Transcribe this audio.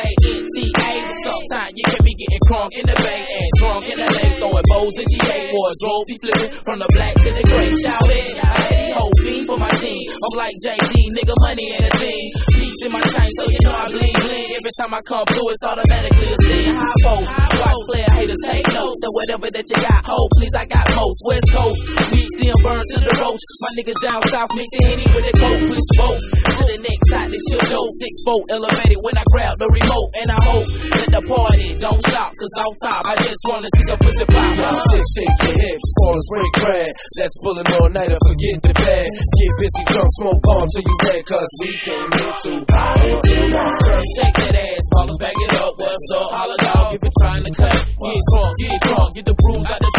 K-N-T-A. Sometimes you can be getting crunk in the Bay and drunk in the lake, throwing bows in GA. Wardrobe, he flipping from the black to the gray. Shout it, I had the whole beam for my team. I'm like JD, nigga, money and a thing. Peace in my chain, so you know I bling bling. Every time I come through, it's automatically a scene. High post, watch player haters take notes. And whatever that you got, hold, please, I got most. West Coast, we still burn to the roach. My niggas down south, mixing Henny with a coat. Push both to the next shot, this shit go 6-4 elevated when I grab the remote. And I hope that the party don't stop, cause on top, I just wanna see some pussy pop. Shake your hips, falls, break bread. That's pulling all night up, forget the bed. Get busy, drunk, smoke bomb till you red, cause we came here to party. Shake that ass, ballers, back it up. What's up, holla dog, if you're trying to cut. You ain't drunk, get the bruise out the